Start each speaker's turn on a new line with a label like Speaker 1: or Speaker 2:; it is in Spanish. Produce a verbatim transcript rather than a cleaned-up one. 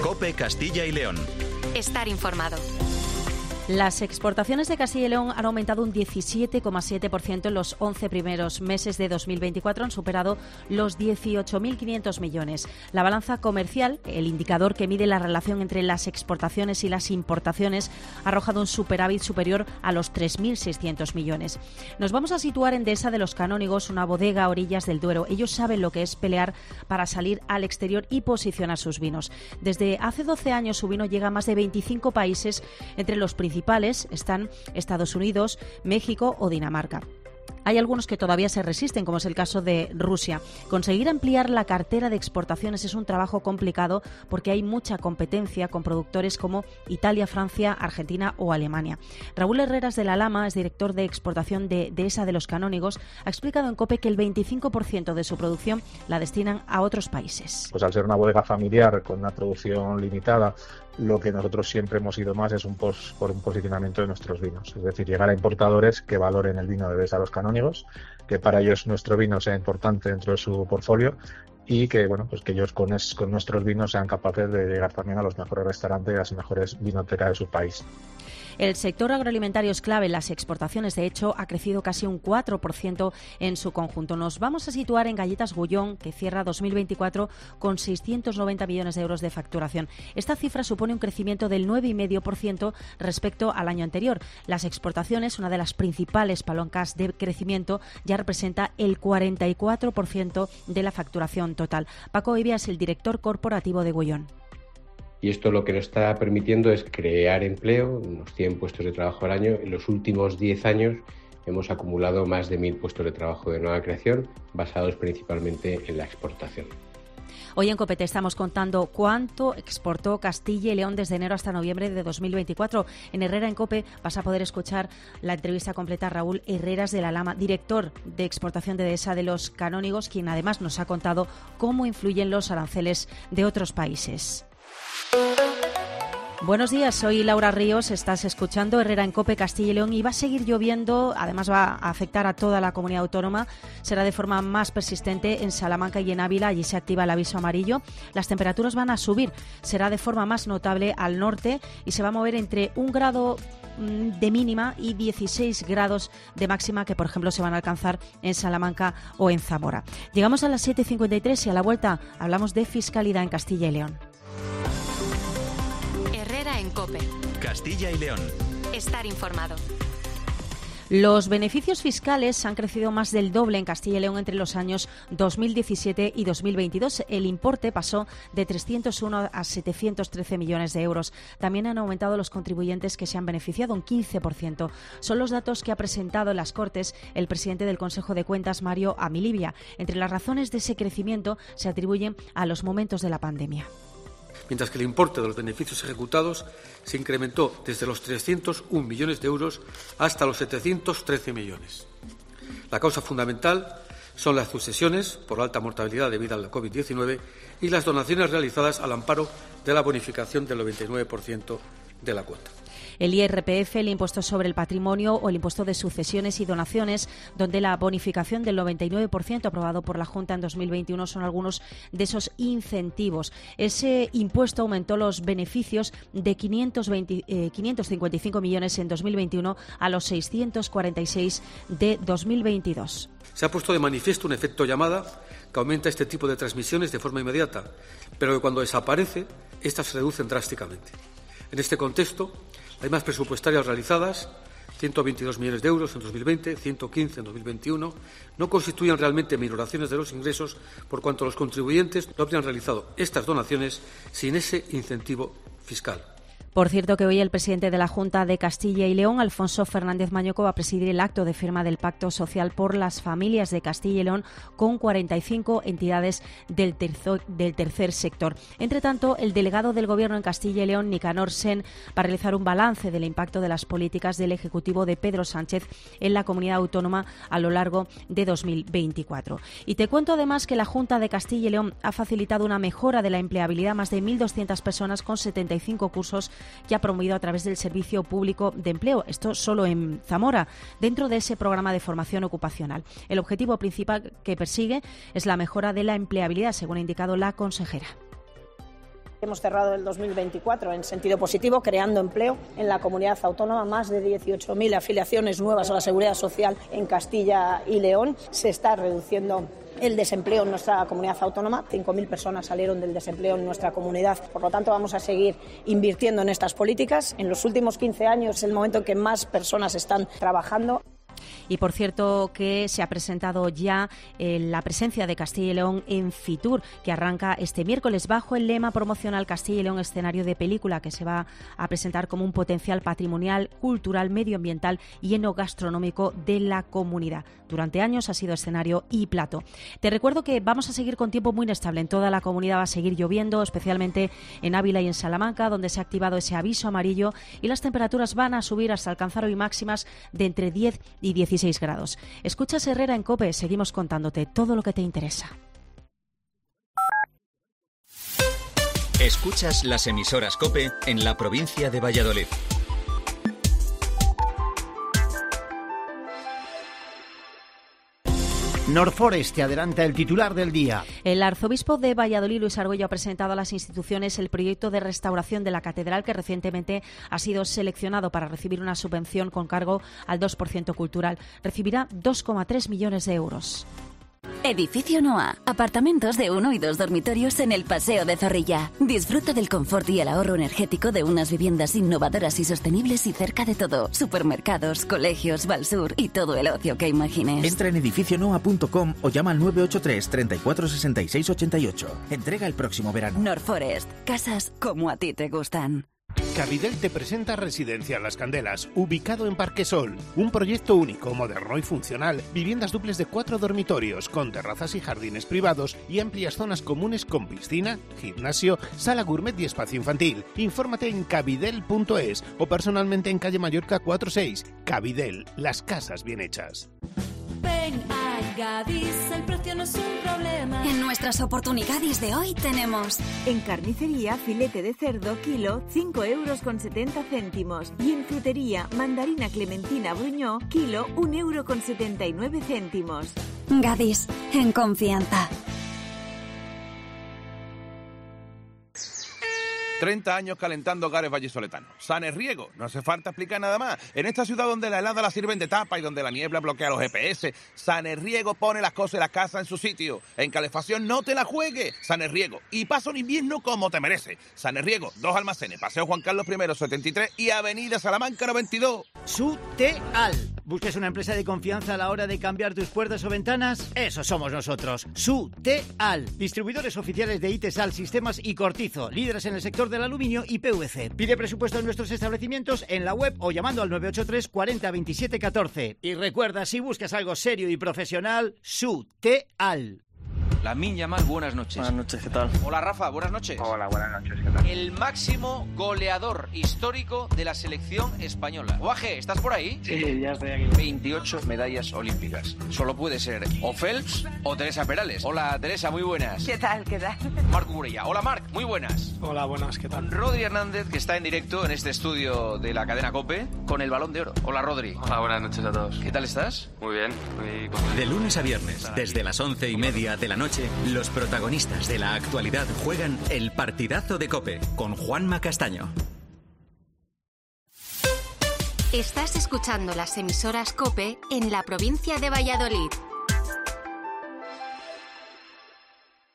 Speaker 1: COPE Castilla y León.
Speaker 2: Estar informado.
Speaker 3: Las exportaciones de Castilla y León han aumentado un diecisiete coma siete por ciento en los once primeros meses de dos mil veinticuatro, han superado los dieciocho mil quinientos millones. La balanza comercial, el indicador que mide la relación entre las exportaciones y las importaciones, ha arrojado un superávit superior a los tres mil seiscientos millones. Nos vamos a situar en Dehesa de los Canónigos, una bodega a orillas del Duero. Ellos saben lo que es pelear para salir al exterior y posicionar sus vinos. Desde hace doce años su vino llega a más de veinticinco países, entre los principales principales están Estados Unidos, México o Dinamarca. Hay algunos que todavía se resisten, como es el caso de Rusia. Conseguir ampliar la cartera de exportaciones es un trabajo complicado porque hay mucha competencia con productores como Italia, Francia, Argentina o Alemania. Raúl Herreras de la Lama es director de exportación de Dehesa de los Canónigos. Ha explicado en COPE que el veinticinco por ciento de su producción la destinan a otros países.
Speaker 4: Pues al ser una bodega familiar con una producción limitada, lo que nosotros siempre hemos ido más es un pos, por un posicionamiento de nuestros vinos. Es decir, llegar a importadores que valoren el vino de Dehesa de los Canónigos, que para ellos nuestro vino sea importante dentro de su portfolio y que bueno pues que ellos con, es, con nuestros vinos sean capaces de llegar también a los mejores restaurantes y a las mejores vinotecas de su país.
Speaker 3: El sector agroalimentario es clave en las exportaciones. De hecho, ha crecido casi un cuatro por ciento en su conjunto. Nos vamos a situar en Galletas Gullón, que cierra dos mil veinticuatro con seiscientos noventa millones de euros de facturación. Esta cifra supone un crecimiento del nueve coma cinco por ciento respecto al año anterior. Las exportaciones, una de las principales palancas de crecimiento, ya representa el cuarenta y cuatro por ciento de la facturación total. Paco Evia es el director corporativo de Gullón.
Speaker 5: Y esto lo que nos está permitiendo es crear empleo, unos cien puestos de trabajo al año. En los últimos diez años hemos acumulado más de mil puestos de trabajo de nueva creación, basados principalmente en la exportación.
Speaker 3: Hoy en COPE te estamos contando cuánto exportó Castilla y León desde enero hasta noviembre de dos mil veinticuatro. En Herrera en COPE vas a poder escuchar la entrevista completa a Raúl Herreras de la Lama, director de exportación de Dehesa de los Canónigos, quien además nos ha contado cómo influyen los aranceles de otros países. Buenos días, soy Laura Ríos, estás escuchando Herrera en COPE Castilla y León y va a seguir lloviendo, además va a afectar a toda la comunidad autónoma, será de forma más persistente en Salamanca y en Ávila, allí se activa el aviso amarillo. Las temperaturas van a subir, será de forma más notable al norte y se va a mover entre un grado de mínima y dieciséis grados de máxima que, por ejemplo, se van a alcanzar en Salamanca o en Zamora. Llegamos a las siete y cincuenta y tres y a la vuelta hablamos de fiscalidad en Castilla y León.
Speaker 2: En COPE.
Speaker 1: Castilla y León.
Speaker 2: Estar informado.
Speaker 3: Los beneficios fiscales han crecido más del doble en Castilla y León entre los años dos mil diecisiete y dos mil veintidós. El importe pasó de trescientos uno a setecientos trece millones de euros. También han aumentado los contribuyentes que se han beneficiado un quince por ciento. Son los datos que ha presentado en las Cortes el presidente del Consejo de Cuentas, Mario Amilibia. Entre las razones de ese crecimiento se atribuyen a los momentos de la pandemia.
Speaker 6: Mientras que el importe de los beneficios ejecutados se incrementó desde los trescientos un millones de euros hasta los setecientos trece millones. La causa fundamental son las sucesiones por alta mortalidad debida a la COVID diecinueve y las donaciones realizadas al amparo de la bonificación del noventa y nueve por ciento de la cuota.
Speaker 3: El I R P F, el impuesto sobre el patrimonio o el impuesto de sucesiones y donaciones, donde la bonificación del noventa y nueve por ciento aprobado por la Junta en dos mil veintiuno son algunos de esos incentivos. Ese impuesto aumentó los beneficios de quinientos veinte, eh, quinientos cincuenta y cinco millones en dos mil veintiuno a los seiscientos cuarenta y seis de dos mil veintidós.
Speaker 6: Se ha puesto de manifiesto un efecto llamada que aumenta este tipo de transmisiones de forma inmediata, pero que cuando desaparece, estas se reducen drásticamente. En este contexto, hay más presupuestarias realizadas, ciento veintidós millones de euros en dos mil veinte, ciento quince en dos mil veintiuno, no constituyen realmente minoraciones de los ingresos por cuanto los contribuyentes no habrían realizado estas donaciones sin ese incentivo fiscal.
Speaker 3: Por cierto, que hoy el presidente de la Junta de Castilla y León, Alfonso Fernández Mañoco, va a presidir el acto de firma del Pacto Social por las Familias de Castilla y León con cuarenta y cinco entidades del, terzo, del tercer sector. Entre tanto, el delegado del Gobierno en Castilla y León, Nicanor Sen, va a realizar un balance del impacto de las políticas del Ejecutivo de Pedro Sánchez en la comunidad autónoma a lo largo de dos mil veinticuatro. Y te cuento además que la Junta de Castilla y León ha facilitado una mejora de la empleabilidad a más de mil doscientas personas con setenta y cinco cursos que ha promovido a través del Servicio Público de Empleo, esto solo en Zamora, dentro de ese programa de formación ocupacional. El objetivo principal que persigue es la mejora de la empleabilidad, según ha indicado la consejera.
Speaker 7: Hemos cerrado el dos mil veinticuatro en sentido positivo, creando empleo en la comunidad autónoma, más de dieciocho mil afiliaciones nuevas a la Seguridad Social en Castilla y León. Se está reduciendo el desempleo en nuestra comunidad autónoma. cinco mil personas salieron del desempleo en nuestra comunidad. Por lo tanto, vamos a seguir invirtiendo en estas políticas. En los últimos quince años es el momento en que más personas están trabajando.
Speaker 3: Y por cierto que se ha presentado ya eh, la presencia de Castilla y León en Fitur, que arranca este miércoles bajo el lema promocional Castilla y León escenario de película, que se va a presentar como un potencial patrimonial, cultural, medioambiental y enogastronómico de la comunidad. Durante años ha sido escenario y plato. Te recuerdo que vamos a seguir con tiempo muy inestable. En toda la comunidad va a seguir lloviendo, especialmente en Ávila y en Salamanca, donde se ha activado ese aviso amarillo, y las temperaturas van a subir hasta alcanzar hoy máximas de entre diez y dieciséis grados. Escuchas Herrera en COPE, seguimos contándote todo lo que te interesa.
Speaker 1: Escuchas las emisoras COPE en la provincia de Valladolid.
Speaker 8: Norforest te adelanta el titular del día.
Speaker 3: El arzobispo de Valladolid, Luis Argüello, ha presentado a las instituciones el proyecto de restauración de la catedral, que recientemente ha sido seleccionado para recibir una subvención con cargo al dos por ciento cultural. Recibirá dos coma tres millones de euros.
Speaker 9: Edificio Noa. Apartamentos de uno y dos dormitorios en el Paseo de Zorrilla. Disfruta del confort y el ahorro energético de unas viviendas innovadoras y sostenibles y cerca de todo. Supermercados, colegios, Valsur y todo el ocio que imagines.
Speaker 10: Entra en edificio noa punto com o llama al nueve ocho tres, treinta y cuatro, sesenta y seis, ochenta y ocho. Entrega el próximo verano.
Speaker 9: Norforest. Casas como a ti te gustan.
Speaker 11: Cabidel te presenta Residencia Las Candelas, ubicado en Parquesol. Un proyecto único, moderno y funcional. Viviendas duples de cuatro dormitorios, con terrazas y jardines privados y amplias zonas comunes con piscina, gimnasio, sala gourmet y espacio infantil. Infórmate en cabidel punto es o personalmente en calle Mallorca cuatro seis. Cabidel, las casas bien hechas.
Speaker 12: Ven a Gadis, el precio no es un problema.
Speaker 9: En nuestras oportunidades de hoy tenemos:
Speaker 13: en carnicería, filete de cerdo, kilo, cinco euros con setenta céntimos. Y en frutería, mandarina clementina Bruñó, kilo, un euro con setenta y nueve céntimos.
Speaker 9: Gadis, en confianza.
Speaker 14: treinta años calentando hogares vallisoletanos. Sanerriego, no hace falta explicar nada más. En esta ciudad donde la helada la sirven de tapa y donde la niebla bloquea los G P S, Sanerriego pone las cosas de la casa en su sitio. En calefacción no te la juegues. Sanerriego. Y pasa un invierno como te merece. Sanerriego, dos almacenes, Paseo Juan Carlos I, setenta y tres y Avenida Salamanca noventa y dos.
Speaker 8: Suteal. ¿Buscas una empresa de confianza a la hora de cambiar tus puertas o ventanas? Eso somos nosotros. Suteal. Distribuidores oficiales de Itesal, Sistemas y Cortizo. Líderes en el sector del aluminio y P V C. Pide presupuesto en nuestros establecimientos en la web o llamando al nueve ocho tres, cuarenta, veintisiete, catorce. Y recuerda, si buscas algo serio y profesional, Suteal.
Speaker 15: La Miña Mal, buenas noches.
Speaker 16: Buenas noches, ¿qué tal?
Speaker 15: Hola, Rafa, buenas noches.
Speaker 16: Hola, buenas noches, ¿qué tal?
Speaker 15: El máximo goleador histórico de la selección española. Guaje, ¿estás por ahí?
Speaker 16: Sí, ya estoy aquí.
Speaker 15: veintiocho medallas olímpicas. Solo puede ser o Phelps o Teresa Perales. Hola, Teresa, muy buenas.
Speaker 17: ¿Qué tal, qué tal?
Speaker 15: Marc Burella. Hola, Marc, muy buenas.
Speaker 16: Hola, buenas, ¿qué tal?
Speaker 15: Rodri Hernández, que está en directo en este estudio de la cadena COPE con el Balón de Oro. Hola, Rodri.
Speaker 16: Hola, buenas noches a todos.
Speaker 15: ¿Qué tal estás?
Speaker 16: Muy bien. Muy...
Speaker 1: De lunes a viernes, desde las once y media de la noche, los protagonistas de la actualidad juegan el partidazo de COPE con Juanma Castaño.
Speaker 2: Estás escuchando las emisoras COPE en la provincia de Valladolid.